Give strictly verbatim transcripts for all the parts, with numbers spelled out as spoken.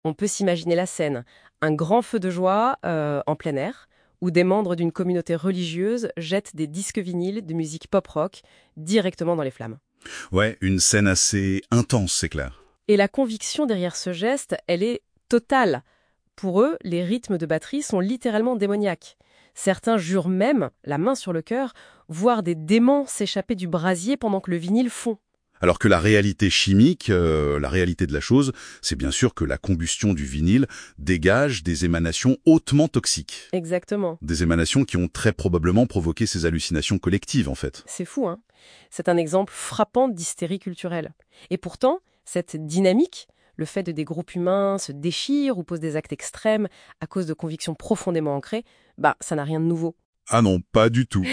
On peut s'imaginer la scène, un grand feu de joie euh, en plein air, où des membres d'une communauté religieuse jettent des disques vinyles de musique pop-rock directement dans les flammes. Ouais, une scène assez intense, c'est clair. Et la conviction derrière ce geste, elle est totale. Pour eux, les rythmes de batterie sont littéralement démoniaques. Certains jurent même, la main sur le cœur, voir des démons s'échapper du brasier pendant que le vinyle fond. Alors que la réalité chimique, euh, la réalité de la chose, c'est bien sûr que la combustion du vinyle dégage des émanations hautement toxiques. Exactement. Des émanations qui ont très probablement provoqué ces hallucinations collectives, en fait. C'est fou, hein? C'est un exemple frappant d'hystérie culturelle. Et pourtant, cette dynamique, le fait que des groupes humains se déchirent ou posent des actes extrêmes à cause de convictions profondément ancrées, bah, ça n'a rien de nouveau. Ah non, pas du tout.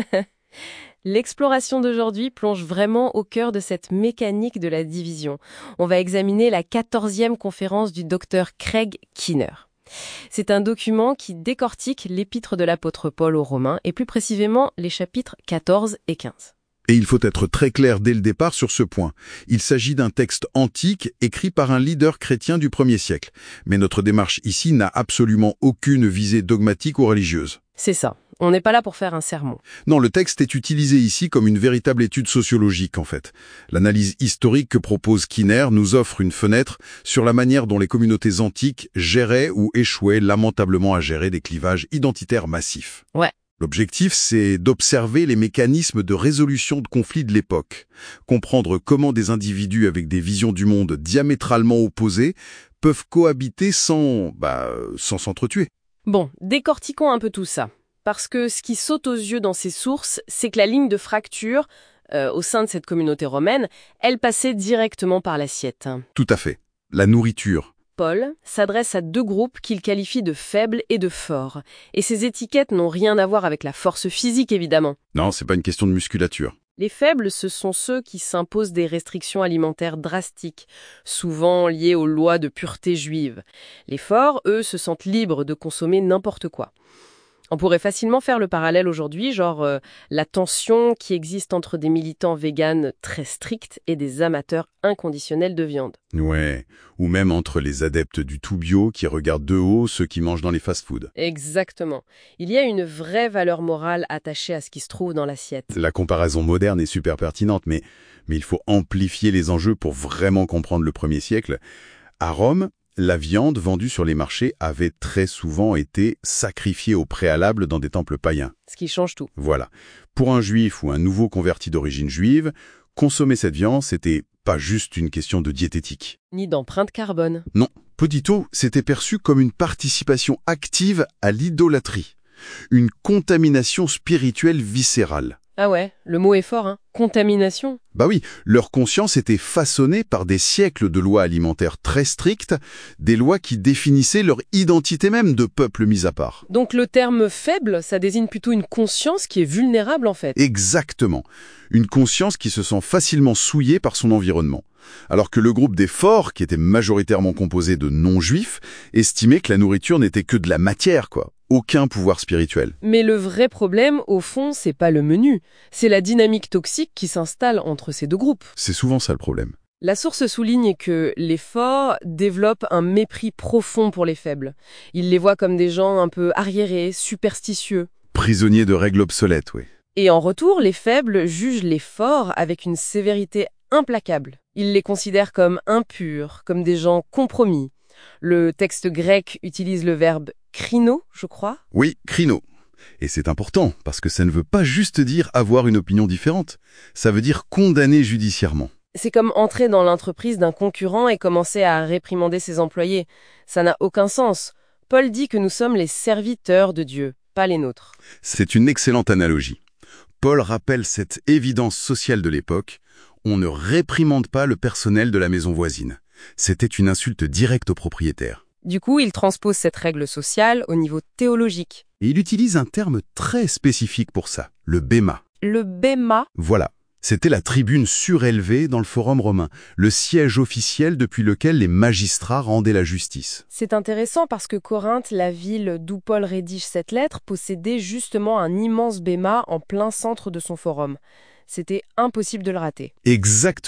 L'exploration d'aujourd'hui plonge vraiment au cœur de cette mécanique de la division. On va examiner la quatorzième conférence du docteur Craig Keener. C'est un document qui décortique l'épître de l'apôtre Paul aux Romains, et plus précisément les chapitres quatorze et quinze. Et il faut être très clair dès le départ sur ce point. Il s'agit d'un texte antique écrit par un leader chrétien du premier siècle. Mais notre démarche ici n'a absolument aucune visée dogmatique ou religieuse. C'est ça. On n'est pas là pour faire un sermon. Non, le texte est utilisé ici comme une véritable étude sociologique, en fait. L'analyse historique que propose Keener nous offre une fenêtre sur la manière dont les communautés antiques géraient ou échouaient lamentablement à gérer des clivages identitaires massifs. Ouais. L'objectif, c'est d'observer les mécanismes de résolution de conflits de l'époque, comprendre comment des individus avec des visions du monde diamétralement opposées peuvent cohabiter sans, bah, sans s'entretuer. Bon, décortiquons un peu tout ça. Parce que ce qui saute aux yeux dans ces sources, c'est que la ligne de fracture, euh, au sein de cette communauté romaine, elle passait directement par l'assiette. Tout à fait. La nourriture. Paul s'adresse à deux groupes qu'il qualifie de faibles et de forts. Et ces étiquettes n'ont rien à voir avec la force physique, évidemment. Non, c'est pas une question de musculature. Les faibles, ce sont ceux qui s'imposent des restrictions alimentaires drastiques, souvent liées aux lois de pureté juive. Les forts, eux, se sentent libres de consommer n'importe quoi. On pourrait facilement faire le parallèle aujourd'hui, genre euh, la tension qui existe entre des militants véganes très stricts et des amateurs inconditionnels de viande. Ouais, ou même entre les adeptes du tout bio qui regardent de haut ceux qui mangent dans les fast-foods. Exactement. Il y a une vraie valeur morale attachée à ce qui se trouve dans l'assiette. La comparaison moderne est super pertinente, mais, mais il faut amplifier les enjeux pour vraiment comprendre le premier siècle. À Rome, la viande vendue sur les marchés avait très souvent été sacrifiée au préalable dans des temples païens. Ce qui change tout. Voilà. Pour un juif ou un nouveau converti d'origine juive, consommer cette viande, c'était pas juste une question de diététique. Ni d'empreinte carbone. Non, Petito, c'était perçu comme une participation active à l'idolâtrie, une contamination spirituelle viscérale. Ah ouais, le mot est fort, hein. Contamination. Bah oui, leur conscience était façonnée par des siècles de lois alimentaires très strictes, des lois qui définissaient leur identité même de peuple mis à part. Donc le terme faible, ça désigne plutôt une conscience qui est vulnérable en fait. Exactement. Une conscience qui se sent facilement souillée par son environnement. Alors que le groupe des forts, qui était majoritairement composé de non-juifs, estimait que la nourriture n'était que de la matière, quoi. Aucun pouvoir spirituel. Mais le vrai problème, au fond, c'est pas le menu. C'est la dynamique toxique qui s'installe entre ces deux groupes. C'est souvent ça le problème. La source souligne que les forts développent un mépris profond pour les faibles. Ils les voient comme des gens un peu arriérés, superstitieux. Prisonniers de règles obsolètes, oui. Et en retour, les faibles jugent les forts avec une sévérité implacable. Ils les considèrent comme impurs, comme des gens compromis. Le texte grec utilise le verbe krino, je crois. Oui, krino. Et c'est important, parce que ça ne veut pas juste dire avoir une opinion différente. Ça veut dire condamner judiciairement. C'est comme entrer dans l'entreprise d'un concurrent et commencer à réprimander ses employés. Ça n'a aucun sens. Paul dit que nous sommes les serviteurs de Dieu, pas les nôtres. C'est une excellente analogie. Paul rappelle cette évidence sociale de l'époque. On ne réprimande pas le personnel de la maison voisine. C'était une insulte directe aux propriétaires. Du coup, il transpose cette règle sociale au niveau théologique. Et il utilise un terme très spécifique pour ça, le béma. Le béma. Voilà, c'était la tribune surélevée dans le forum romain, le siège officiel depuis lequel les magistrats rendaient la justice. C'est intéressant parce que Corinthe, la ville d'où Paul rédige cette lettre, possédait justement un immense béma en plein centre de son forum. C'était impossible de le rater. Exactement.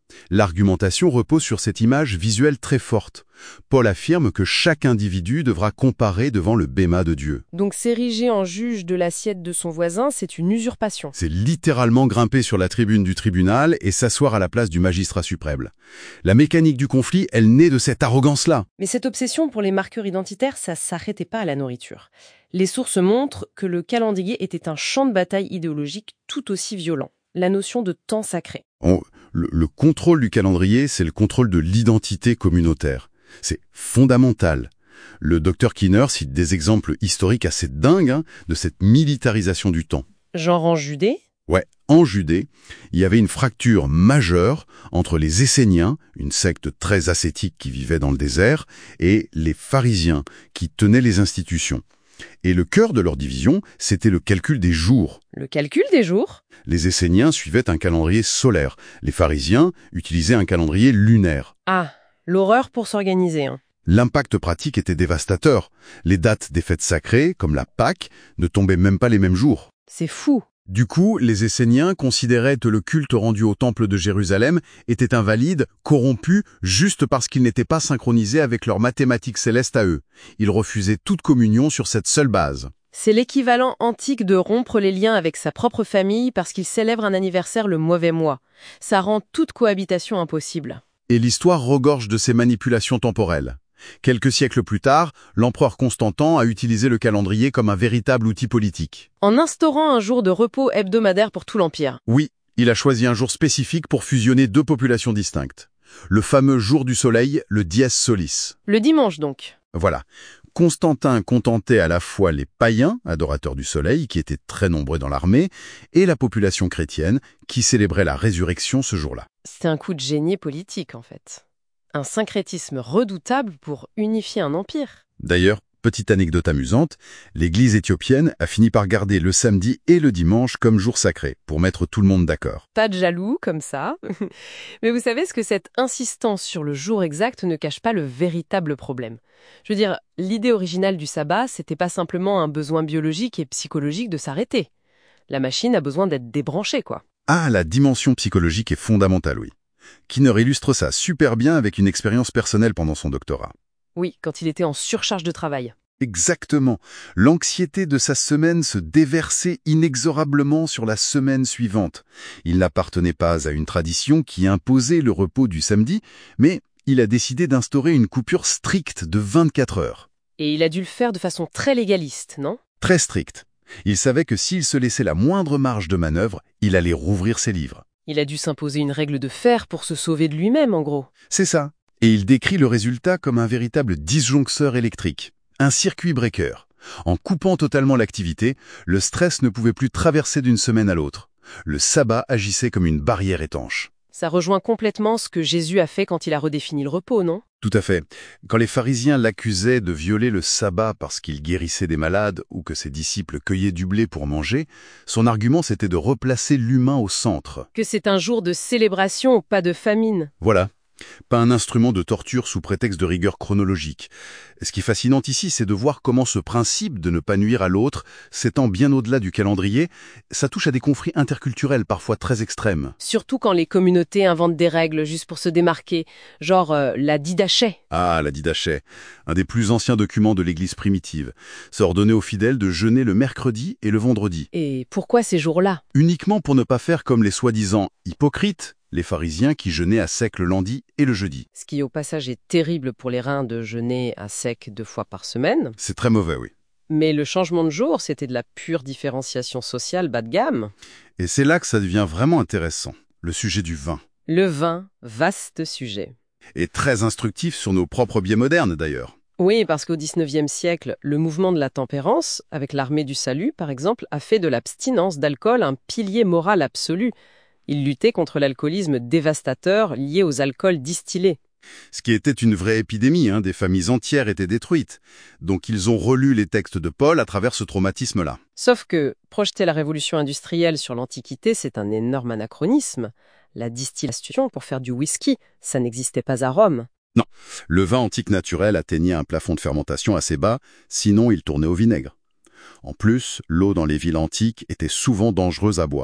L'argumentation repose sur cette image visuelle très forte. Paul affirme que chaque individu devra comparer devant le bema de Dieu. Donc s'ériger en juge de l'assiette de son voisin, c'est une usurpation. C'est littéralement grimper sur la tribune du tribunal et s'asseoir à la place du magistrat suprême. La mécanique du conflit, elle naît de cette arrogance-là. Mais cette obsession pour les marqueurs identitaires, ça s'arrêtait pas à la nourriture. Les sources montrent que le calendrier était un champ de bataille idéologique tout aussi violent. La notion de temps sacré. On, le, le contrôle du calendrier, c'est le contrôle de l'identité communautaire. C'est fondamental. Le docteur Kinner cite des exemples historiques assez dingues hein, de cette militarisation du temps. Genre en Judée ? Ouais, en Judée, il y avait une fracture majeure entre les Esséniens, une secte très ascétique qui vivait dans le désert, et les pharisiens, qui tenaient les institutions. Et le cœur de leur division, c'était le calcul des jours. Le calcul des jours ? Les Esséniens suivaient un calendrier solaire. Les pharisiens utilisaient un calendrier lunaire. Ah, l'horreur pour s'organiser. Hein. L'impact pratique était dévastateur. Les dates des fêtes sacrées, comme la Pâque, ne tombaient même pas les mêmes jours. C'est fou. Du coup, les Esséniens considéraient que le culte rendu au temple de Jérusalem était invalide, corrompu, juste parce qu'il n'était pas synchronisé avec leurs mathématiques célestes à eux. Ils refusaient toute communion sur cette seule base. C'est l'équivalent antique de rompre les liens avec sa propre famille parce qu'il célèbre un anniversaire le mauvais mois. Ça rend toute cohabitation impossible. Et l'histoire regorge de ces manipulations temporelles. Quelques siècles plus tard, l'empereur Constantin a utilisé le calendrier comme un véritable outil politique. En instaurant un jour de repos hebdomadaire pour tout l'Empire. Oui, il a choisi un jour spécifique pour fusionner deux populations distinctes. Le fameux jour du soleil, le dies solis. Le dimanche donc. Voilà. Constantin contentait à la fois les païens, adorateurs du soleil, qui étaient très nombreux dans l'armée, et la population chrétienne, qui célébrait la résurrection ce jour-là. C'est un coup de génie politique, en fait. Un syncrétisme redoutable pour unifier un empire. D'ailleurs, petite anecdote amusante, l'Église éthiopienne a fini par garder le samedi et le dimanche comme jour sacré, pour mettre tout le monde d'accord. Pas de jaloux, comme ça. Mais vous savez ce que cette insistance sur le jour exact ne cache pas le véritable problème. Je veux dire, l'idée originale du sabbat, c'était pas simplement un besoin biologique et psychologique de s'arrêter. La machine a besoin d'être débranchée, quoi. Ah, la dimension psychologique est fondamentale, oui. Kinner illustre ça super bien avec une expérience personnelle pendant son doctorat. Oui, quand il était en surcharge de travail. Exactement. L'anxiété de sa semaine se déversait inexorablement sur la semaine suivante. Il n'appartenait pas à une tradition qui imposait le repos du samedi, mais il a décidé d'instaurer une coupure stricte de vingt-quatre heures. Et il a dû le faire de façon très légaliste, non ? Très stricte. Il savait que s'il se laissait la moindre marge de manœuvre, il allait rouvrir ses livres. Il a dû s'imposer une règle de fer pour se sauver de lui-même, en gros. C'est ça. Et il décrit le résultat comme un véritable disjoncteur électrique, un circuit breaker. En coupant totalement l'activité, le stress ne pouvait plus traverser d'une semaine à l'autre. Le sabbat agissait comme une barrière étanche. Ça rejoint complètement ce que Jésus a fait quand il a redéfini le repos, non ? Tout à fait. Quand les pharisiens l'accusaient de violer le sabbat parce qu'il guérissait des malades ou que ses disciples cueillaient du blé pour manger, son argument c'était de replacer l'humain au centre. Que c'est un jour de célébration, pas de famine. Voilà. Pas un instrument de torture sous prétexte de rigueur chronologique. Ce qui est fascinant ici, c'est de voir comment ce principe de ne pas nuire à l'autre s'étend bien au-delà du calendrier. Ça touche à des conflits interculturels parfois très extrêmes. Surtout quand les communautés inventent des règles juste pour se démarquer, genre euh, la didaché. Ah, la didaché, un des plus anciens documents de l'Église primitive. Ça ordonnait aux fidèles de jeûner le mercredi et le vendredi. Et pourquoi ces jours-là ? Uniquement pour ne pas faire comme les soi-disant hypocrites, les pharisiens qui jeûnaient à sec le lundi et le jeudi. Ce qui au passage est terrible pour les reins de jeûner à sec deux fois par semaine. C'est très mauvais, oui. Mais le changement de jour, c'était de la pure différenciation sociale bas de gamme. Et c'est là que ça devient vraiment intéressant, le sujet du vin. Le vin, vaste sujet. Et très instructif sur nos propres biais modernes d'ailleurs. Oui, parce qu'au dix-neuvième siècle, le mouvement de la tempérance, avec l'armée du salut par exemple, a fait de l'abstinence d'alcool un pilier moral absolu. Il luttait contre l'alcoolisme dévastateur lié aux alcools distillés. Ce qui était une vraie épidémie, hein, des familles entières étaient détruites. Donc ils ont relu les textes de Paul à travers ce traumatisme-là. Sauf que projeter la révolution industrielle sur l'Antiquité, c'est un énorme anachronisme. La distillation pour faire du whisky, ça n'existait pas à Rome. Non, le vin antique naturel atteignait un plafond de fermentation assez bas, sinon il tournait au vinaigre. En plus, l'eau dans les villes antiques était souvent dangereuse à boire.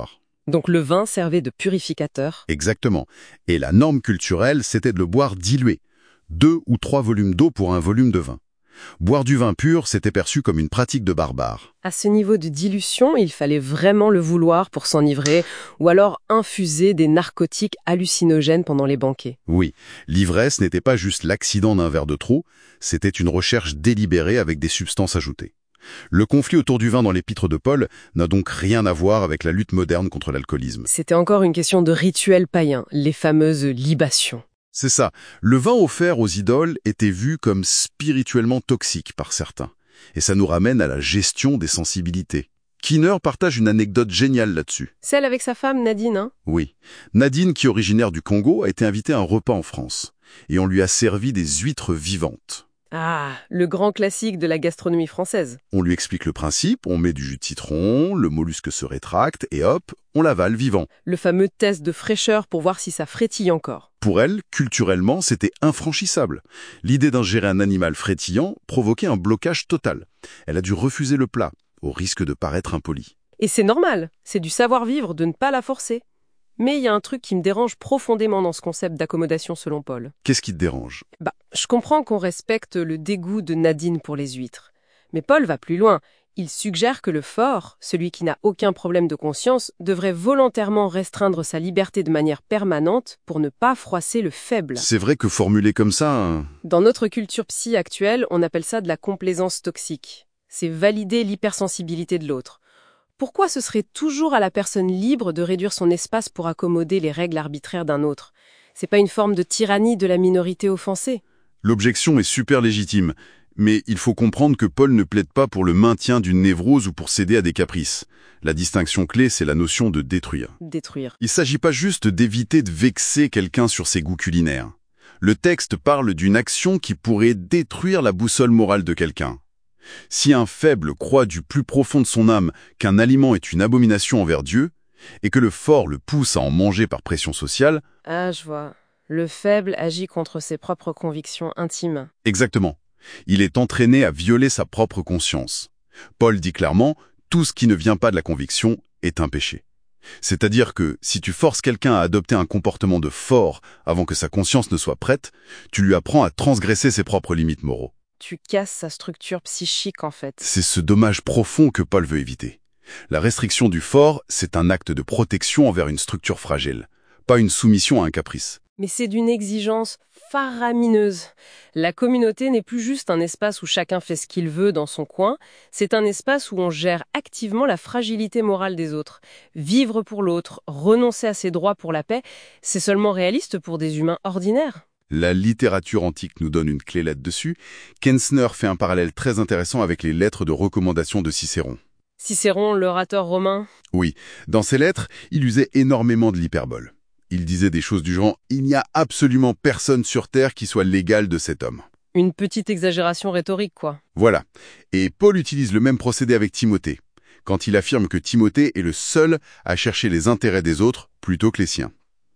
Donc le vin servait de purificateur. Exactement. Et la norme culturelle, c'était de le boire dilué. Deux ou trois volumes d'eau pour un volume de vin. Boire du vin pur, c'était perçu comme une pratique de barbare. À ce niveau de dilution, il fallait vraiment le vouloir pour s'enivrer, ou alors infuser des narcotiques hallucinogènes pendant les banquets. Oui, l'ivresse n'était pas juste l'accident d'un verre de trop, c'était une recherche délibérée avec des substances ajoutées. Le conflit autour du vin dans l'épître de Paul n'a donc rien à voir avec la lutte moderne contre l'alcoolisme. C'était encore une question de rituel païen, les fameuses libations. C'est ça, le vin offert aux idoles était vu comme spirituellement toxique par certains. Et ça nous ramène à la gestion des sensibilités. Keener partage une anecdote géniale là-dessus. Celle avec sa femme Nadine, hein? Oui. Nadine, qui est originaire du Congo, a été invitée à un repas en France. Et on lui a servi des huîtres vivantes. Ah, le grand classique de la gastronomie française. On lui explique le principe, on met du jus de citron, le mollusque se rétracte, et hop, on l'avale vivant. Le fameux test de fraîcheur pour voir si ça frétille encore. Pour elle, culturellement, c'était infranchissable. L'idée d'ingérer un animal frétillant provoquait un blocage total. Elle a dû refuser le plat, au risque de paraître impolie. Et c'est normal, c'est du savoir-vivre de ne pas la forcer. Mais il y a un truc qui me dérange profondément dans ce concept d'accommodation selon Paul. Qu'est-ce qui te dérange? Bah, je comprends qu'on respecte le dégoût de Nadine pour les huîtres. Mais Paul va plus loin. Il suggère que le fort, celui qui n'a aucun problème de conscience, devrait volontairement restreindre sa liberté de manière permanente pour ne pas froisser le faible. C'est vrai que formulé comme ça... Hein... Dans notre culture psy actuelle, on appelle ça de la complaisance toxique. C'est valider l'hypersensibilité de l'autre. Pourquoi ce serait toujours à la personne libre de réduire son espace pour accommoder les règles arbitraires d'un autre? C'est pas une forme de tyrannie de la minorité offensée? L'objection est super légitime, mais il faut comprendre que Paul ne plaide pas pour le maintien d'une névrose ou pour céder à des caprices. La distinction clé, c'est la notion de détruire. Détruire. Il ne s'agit pas juste d'éviter de vexer quelqu'un sur ses goûts culinaires. Le texte parle d'une action qui pourrait détruire la boussole morale de quelqu'un. Si un faible croit du plus profond de son âme qu'un aliment est une abomination envers Dieu, et que le fort le pousse à en manger par pression sociale... Ah, je vois. Le faible agit contre ses propres convictions intimes. Exactement. Il est entraîné à violer sa propre conscience. Paul dit clairement, tout ce qui ne vient pas de la conviction est un péché. C'est-à-dire que si tu forces quelqu'un à adopter un comportement de fort avant que sa conscience ne soit prête, tu lui apprends à transgresser ses propres limites moraux. Tu casses sa structure psychique, en fait. C'est ce dommage profond que Paul veut éviter. La restriction du fort, c'est un acte de protection envers une structure fragile, pas une soumission à un caprice. Mais c'est d'une exigence faramineuse. La communauté n'est plus juste un espace où chacun fait ce qu'il veut dans son coin, c'est un espace où on gère activement la fragilité morale des autres. Vivre pour l'autre, renoncer à ses droits pour la paix, c'est seulement réaliste pour des humains ordinaires. La littérature antique nous donne une clé là-dessus. Kensner fait un parallèle très intéressant avec les lettres de recommandation de Cicéron. Cicéron, l'orateur romain? Oui, dans ses lettres, il usait énormément de l'hyperbole. Il disait des choses du genre « Il n'y a absolument personne sur Terre qui soit l'égal de cet homme ». Une petite exagération rhétorique, quoi. Voilà. Et Paul utilise le même procédé avec Timothée, quand il affirme que Timothée est le seul à chercher les intérêts des autres plutôt que les siens.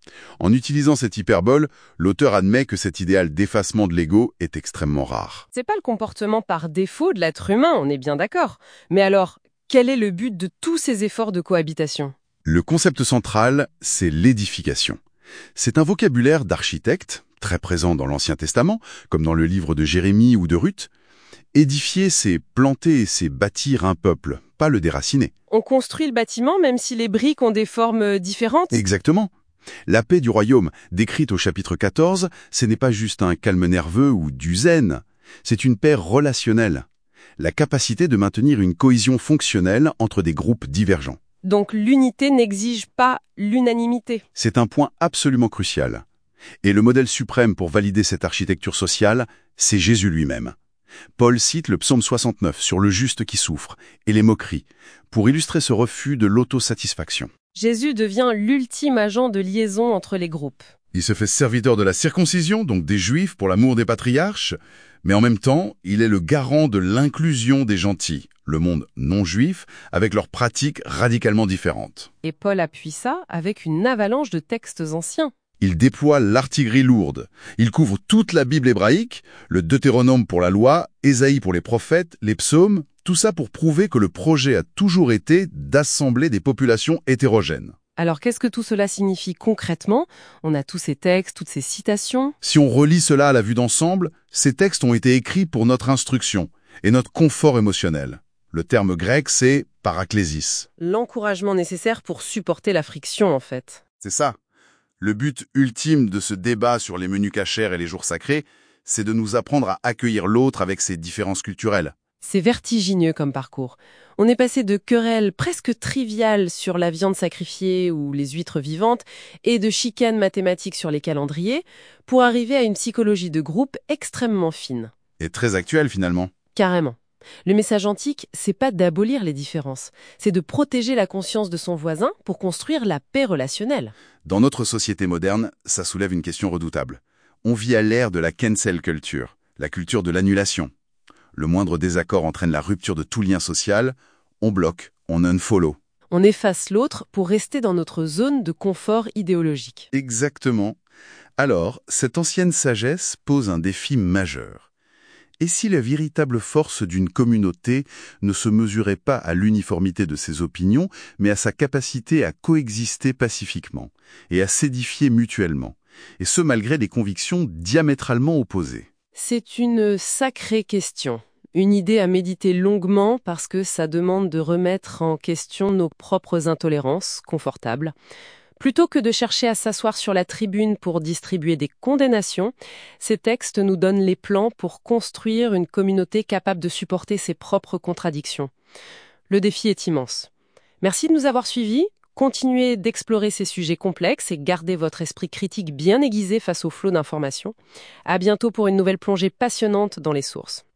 En utilisant cette hyperbole, l'auteur admet que cet idéal d'effacement de l'ego est extrêmement rare. C'est pas le comportement par défaut de l'être humain, on est bien d'accord. Mais alors, quel est le but de tous ces efforts de cohabitation? Le concept central, c'est l'édification. C'est un vocabulaire d'architecte, très présent dans l'Ancien Testament, comme dans le livre de Jérémie ou de Ruth. Édifier, c'est planter, c'est bâtir un peuple, pas le déraciner. On construit le bâtiment même si les briques ont des formes différentes? Exactement. La paix du royaume, décrite au chapitre quatorze, ce n'est pas juste un calme nerveux ou du zen, c'est une paix relationnelle. La capacité de maintenir une cohésion fonctionnelle entre des groupes divergents. Donc l'unité n'exige pas l'unanimité. C'est un point absolument crucial. Et le modèle suprême pour valider cette architecture sociale, c'est Jésus lui-même. Paul cite le psaume soixante-neuf sur le juste qui souffre et les moqueries, pour illustrer ce refus de l'autosatisfaction. Jésus devient l'ultime agent de liaison entre les groupes. Il se fait serviteur de la circoncision, donc des Juifs, pour l'amour des patriarches, mais en même temps, il est le garant de l'inclusion des gentils, le monde non-juif, avec leurs pratiques radicalement différentes. Et Paul appuie ça avec une avalanche de textes anciens. Il déploie l'artillerie lourde. Il couvre toute la Bible hébraïque, le Deutéronome pour la loi, Ésaïe pour les prophètes, les psaumes, tout ça pour prouver que le projet a toujours été d'assembler des populations hétérogènes. Alors qu'est-ce que tout cela signifie concrètement? On a tous ces textes, toutes ces citations. Si on relie cela à la vue d'ensemble, ces textes ont été écrits pour notre instruction et notre confort émotionnel. Le terme grec, c'est paraklésis. L'encouragement nécessaire pour supporter la friction, en fait. C'est ça. Le but ultime de ce débat sur les menus cachers et les jours sacrés, c'est de nous apprendre à accueillir l'autre avec ses différences culturelles. C'est vertigineux comme parcours. On est passé de querelles presque triviales sur la viande sacrifiée ou les huîtres vivantes et de chicanes mathématiques sur les calendriers pour arriver à une psychologie de groupe extrêmement fine. Et très actuel finalement. Carrément. Le message antique, c'est pas d'abolir les différences, c'est de protéger la conscience de son voisin pour construire la paix relationnelle. Dans notre société moderne, ça soulève une question redoutable. On vit à l'ère de la cancel culture, la culture de l'annulation. Le moindre désaccord entraîne la rupture de tout lien social, on bloque, on unfollow. On efface l'autre pour rester dans notre zone de confort idéologique. Exactement. Alors, cette ancienne sagesse pose un défi majeur. Et si la véritable force d'une communauté ne se mesurait pas à l'uniformité de ses opinions, mais à sa capacité à coexister pacifiquement et à s'édifier mutuellement, et ce malgré des convictions diamétralement opposées? C'est une sacrée question. Une idée à méditer longuement parce que ça demande de remettre en question nos propres intolérances confortables. Plutôt que de chercher à s'asseoir sur la tribune pour distribuer des condamnations, ces textes nous donnent les plans pour construire une communauté capable de supporter ses propres contradictions. Le défi est immense. Merci de nous avoir suivis. Continuez d'explorer ces sujets complexes et gardez votre esprit critique bien aiguisé face au flot d'informations. À bientôt pour une nouvelle plongée passionnante dans les sources.